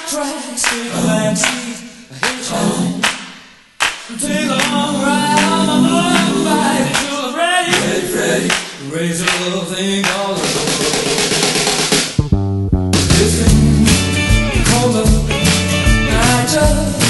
tracks, take a back seat, hitchhike. Take a long ride on my motorbike till I'm ready, ready, raise a little thing called love. This thing called love, I just